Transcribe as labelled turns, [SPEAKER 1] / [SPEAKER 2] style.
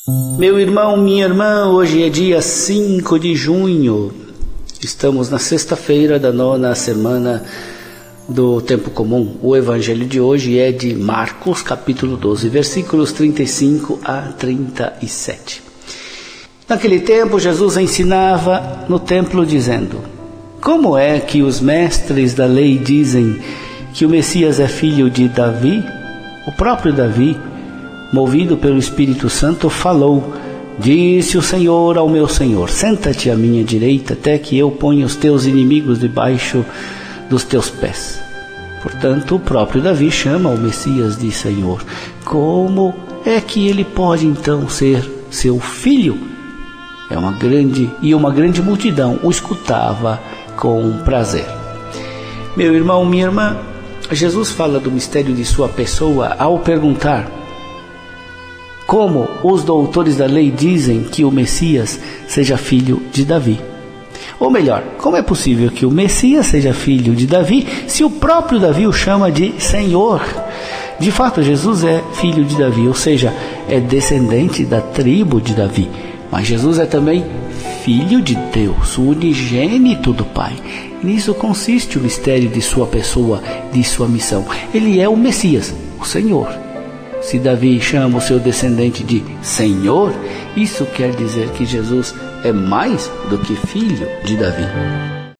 [SPEAKER 1] Meu irmão, minha irmã, hoje é dia 5 de junho. Estamos na sexta-feira da 9ª semana do Tempo Comum. O evangelho de hoje é de Marcos, capítulo 12, versículos 35 a 37. Naquele tempo, Jesus ensinava no templo dizendo: Como é que os mestres da lei dizem que o Messias é filho de Davi? O próprio Davi, movido pelo Espírito Santo, falou: Disse o Senhor ao meu Senhor: Senta-te à minha direita, até que eu ponha os teus inimigos debaixo dos teus pés. Portanto, o próprio Davi chama o Messias de Senhor. Como é que ele pode então ser seu filho? Uma grande multidão o escutava com prazer. Meu irmão, minha irmã, Jesus fala do mistério de sua pessoa ao perguntar: como os doutores da lei dizem que o Messias seja filho de Davi? Ou melhor, como é possível que o Messias seja filho de Davi se o próprio Davi o chama de Senhor? De fato, Jesus é filho de Davi, ou seja, é descendente da tribo de Davi. Mas Jesus é também filho de Deus, o unigênito do Pai. Nisso consiste o mistério de sua pessoa, de sua missão. Ele é o Messias, o Senhor. Se Davi chama o seu descendente de Senhor, isso quer dizer que Jesus é mais do que filho de Davi.